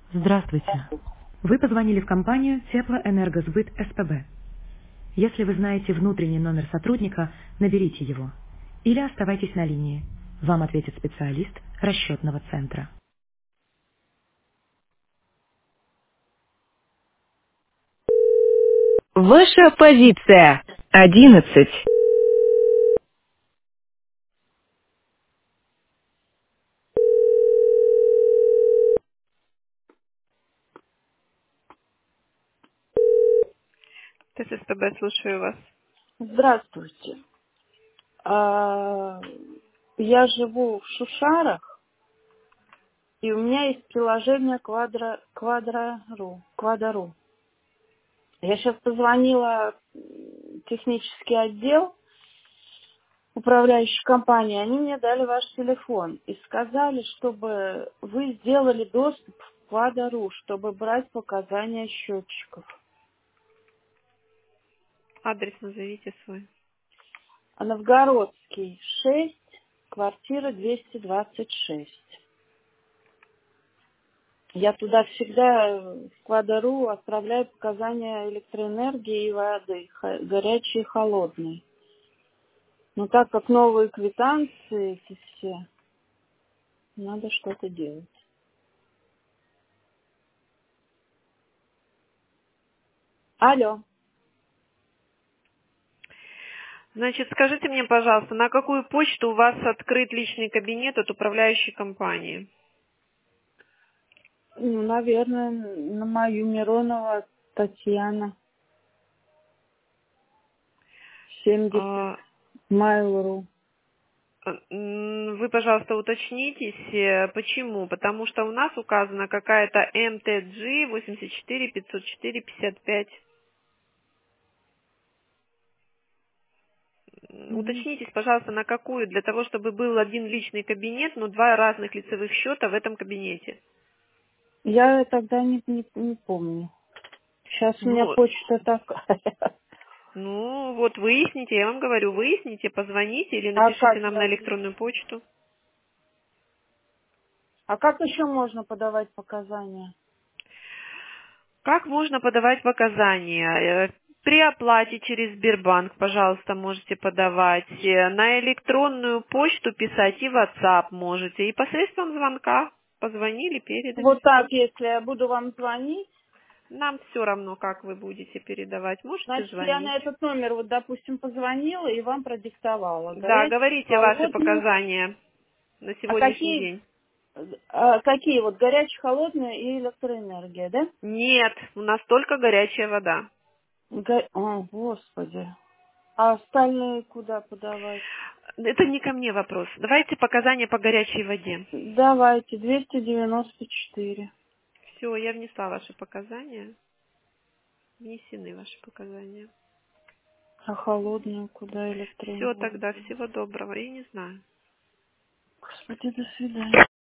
Здравствуйте. Вы позвонили в компанию Теплоэнергосбыт СПБ. Если вы знаете внутренний номер сотрудника, наберите его. Или оставайтесь на линии. Вам ответит специалист расчетного центра. Ваша позиция 11. ТССПБ, слушаю вас. Здравствуйте. А, Я живу в Шушарах, и у меня есть приложение Квадрару. Я сейчас позвонила в технический отдел управляющей компании, они мне дали ваш телефон и сказали, чтобы вы сделали доступ в Квадрару, чтобы брать показания счетчиков. Адрес назовите свой. А Новгородский, 6, квартира 226. Я туда всегда в Квадрару отправляю показания электроэнергии и воды, горячей и холодной. Но так как новые квитанции эти все, надо что-то делать. Алло. Значит, скажите мне, пожалуйста, на какую почту у вас открыт личный кабинет от управляющей компании? Ну, наверное, на мою Миронова Татьяна, 70, А, Mail.ru. Вы, пожалуйста, уточнитесь, почему? Потому что у нас указана какая-то МТГ 84 504 55. Мгм. Уточнитесь, пожалуйста, на какую, для того, чтобы был один личный кабинет, но два разных лицевых счета в этом кабинете. Я тогда не помню. Сейчас у меня Ну, почта такая. Ну, вот выясните, я вам говорю, выясните, позвоните или А напишите как нам на я? электронную почту. А как еще можно подавать показания? Как можно подавать показания? При оплате через Сбербанк, пожалуйста, можете подавать. На электронную почту писать и в WhatsApp можете. И посредством звонка позвонили, передали, Вот все. так, если я буду вам звонить, Нам все равно, как вы будете передавать. Можете значит, я звонить. на этот номер, вот, допустим, позвонила и вам продиктовала. Да, Горячую, говорите ваши холодную. показания на А сегодняшний день. какие вот горячая, холодная и электроэнергия, да? Нет, у нас только горячая вода. О, Господи. А остальные куда подавать? Это не ко мне вопрос. Давайте показания по горячей воде. Давайте, 294. Все, я внесла ваши показания. Внесены ваши показания. А холодную куда Все электроэнергию? тогда, всего доброго. Я не знаю. Господи, до свидания.